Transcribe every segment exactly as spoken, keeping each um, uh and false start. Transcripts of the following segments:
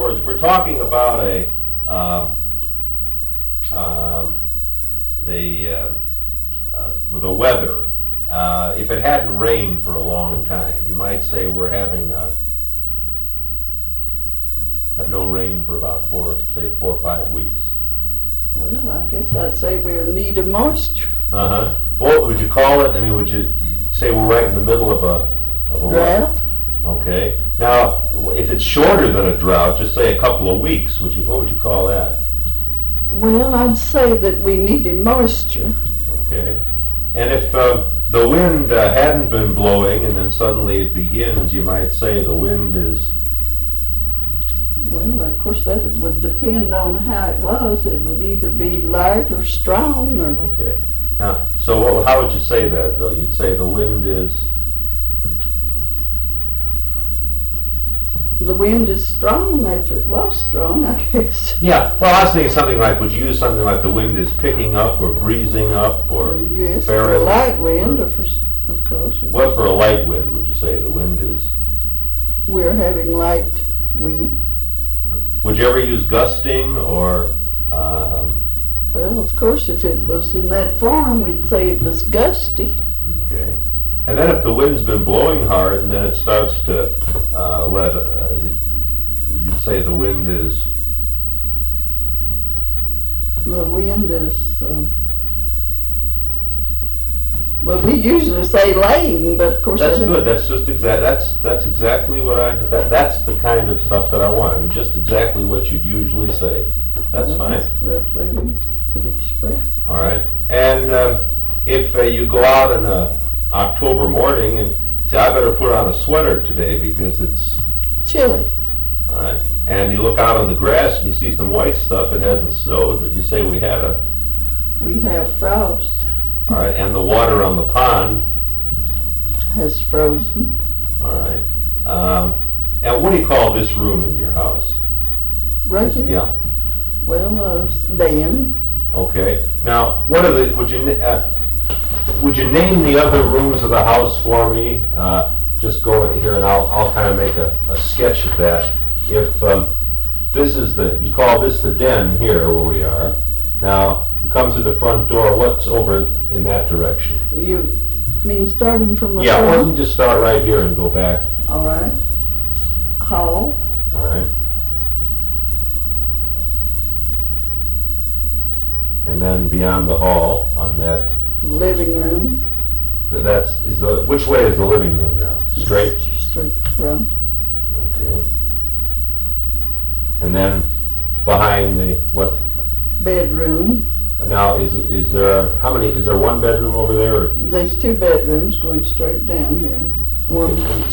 words, if we're talking about a, um, um, the, uh, uh, with the weather, uh, if it hadn't rained for a long time, you might say we're having a, have no rain for about four, say four or five weeks. Well, I guess I'd say we're in need of moisture. Uh-huh. What would you call it? I mean, would you say we're right in the middle of a, of a Drought? Okay. Now, if it's shorter than a drought, just say a couple of weeks, would you, what would you call that? Well, I'd say that we needed moisture. Okay. And if uh, the wind uh, hadn't been blowing and then suddenly it begins, you might say the wind is... Well, of course, that would depend on how it was. It would either be light or strong or... Okay. Now, so what, how would you say that, though? You'd say the wind is... The wind is strong if it was strong, I guess. Yeah, well, I was thinking something like, would you use something like the wind is picking up or breezing up or... Yes, for a light wind, or for, of course. What for a light wind would you say the wind is? We're having light wind. Would you ever use gusting or... Um, Well, of course, if it was in that form, we'd say it was gusty. Okay. And then if the wind's been blowing hard and then it starts to uh, let, uh, you'd say the wind is... The wind is, um, well, we usually say laying, but of course... That's I good. That's just exact, that's, that's exactly what I, that, that's the kind of stuff that I want. I mean, just exactly what you'd usually say. That's well, fine. That's, that's the way we would express. All right. And um, if uh, you go out in a October morning and say, I better put on a sweater today because it's chilly. All right. And you look out on the grass and you see some white stuff. It hasn't snowed, but you say we had a... We have frost. All right. And the water on the pond has frozen. All right. Um, and what do you call this room in your house? Right here? Yeah. Well, uh, den. Okay. Now, what are the, would you, uh, would you name the other rooms of the house for me? Uh, just go in here and I'll, I'll kind of make a, a sketch of that. If um, this is the, you call this the den here where we are. Now, you come through the front door, what's over in that direction? You mean starting from the Yeah, why front? don't you just start right here and go back? All right. Hall. All right. And then beyond the hall on that, Living room. that's, is the, which way is the living room now? Straight? Straight front. Okay. And then behind the, what, Bedroom. now is, is there, how many, is there one bedroom over there? Or? There's two bedrooms going straight down here. One.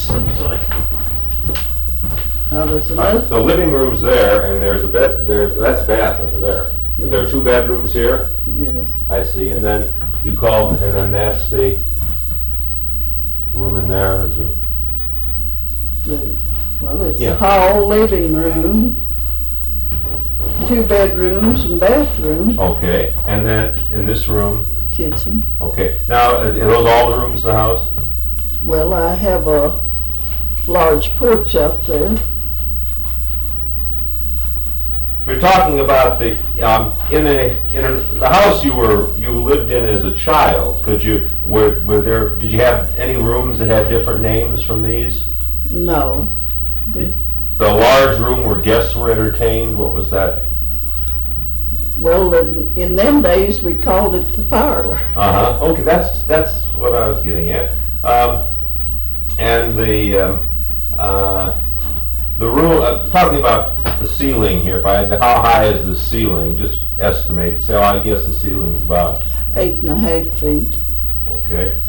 Now there's All right, another. the living room's there and there's a bed, there's, that's a bath over there. Yeah. There are two bedrooms here? Yes. I see, and then you called, and then that's the room in there, is there? The, well, it's Yeah. hall, living room, two bedrooms and bathroom, Okay, and then in this room, kitchen. okay. Now, are those all the rooms in the house? Well, I have a large porch out there. We're talking about the, um, in a, in a, the house you were, you lived in as a child. Could you, were, were there, did you have any rooms that had different names from these? No. The, the large room where guests were entertained, what was that? Well, in, in them days, we called it the parlor. Uh-huh, okay, that's, that's what I was getting at. Um, and the, um, uh, the room, uh, talking about the ceiling here, if I, how high is the ceiling? Just estimate, say, oh, I guess the ceiling's about, Eight and a half feet. okay.